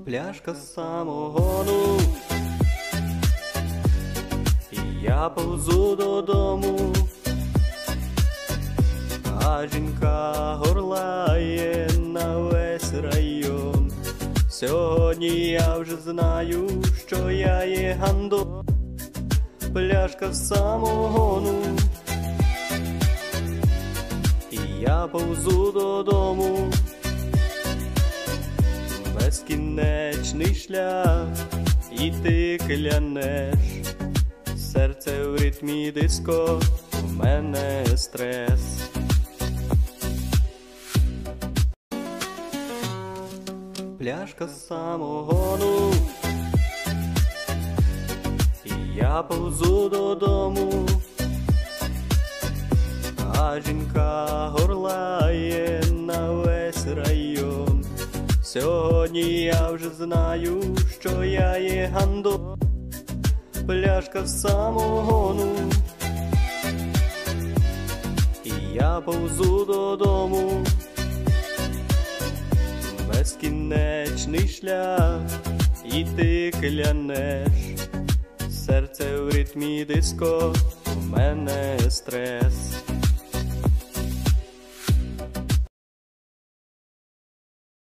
Пляшка самогону, і я повзу додому, а жінка горлає на весь район. Сьогодні я вже знаю, що я є гандон. Пляшка самогону, і я повзу додому. Безкінечний шлях, і ти клянеш, серце в ритмі диско, в мене стрес. Пляшка самогону, і я повзу додому, а жінка горлає на весь район. Сьогодні я вже знаю, що я є гандон. Пляшка самогону, і я повзу додому. Безкінечний шлях, і ти клянеш, серце в ритмі диско, в мене стрес.